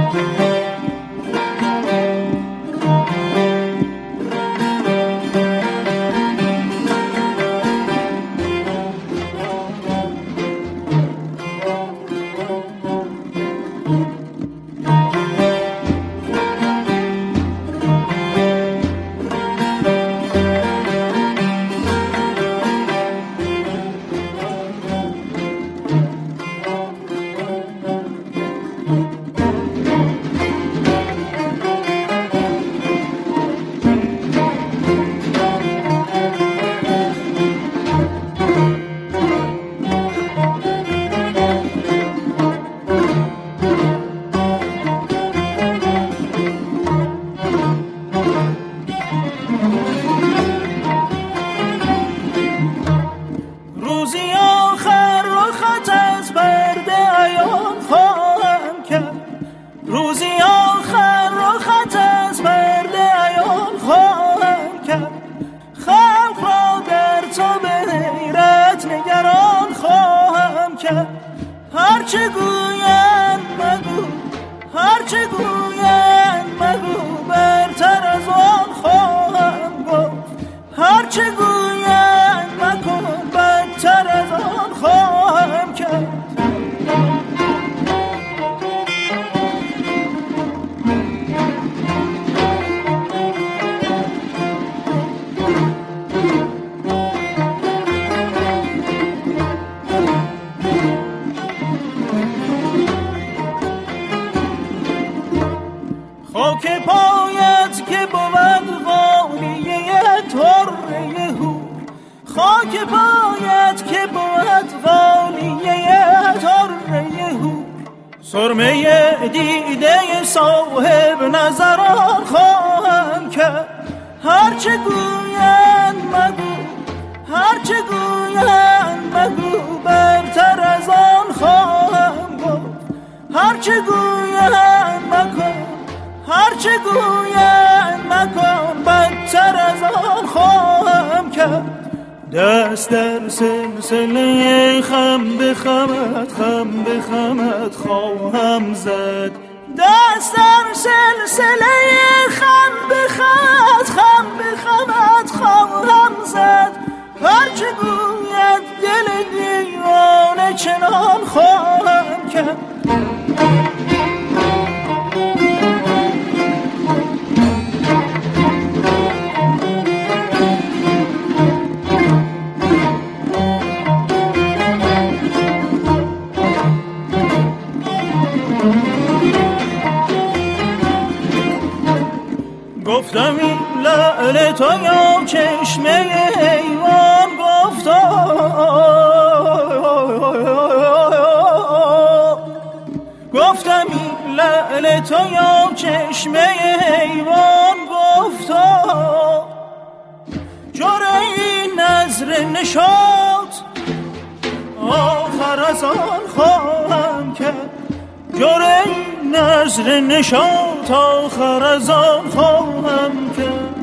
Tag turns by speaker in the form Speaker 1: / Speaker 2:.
Speaker 1: هرچه گویند مگو، هرچه گویند مگو، برتر از آن خواهم گفت. هرچه گویند مکن، بدتر از آن خواهم کرد. خاک پایت که بود والیه طره هور، خاک پایت که بود والیه طره هور، سرمه دیده صاحب نظران خواهم کرد. هرچه گویند مگو، هرچه گویند مگو، برتر از آن خواهم گفت. هرچه گویند مکن، هرچه گویند مکن، بدتر از آن خواهم کرد. دست در سلسله خم به خمت، خم به خمت خواهم زد. دست در سلسله خم به خمت، خم به خمت خواهم زد. هرچه گوید دل دیوانه چنان خواهم کرد. گفتم این لعل تو یا چشمه حیوان، گفتم این لعل تو یا چشمه حیوان، گفتا جرعه این نظر نشاط آخر از آن خواهم کرد. جرعه این نظر نشاط آخر از آن خواهم کرد.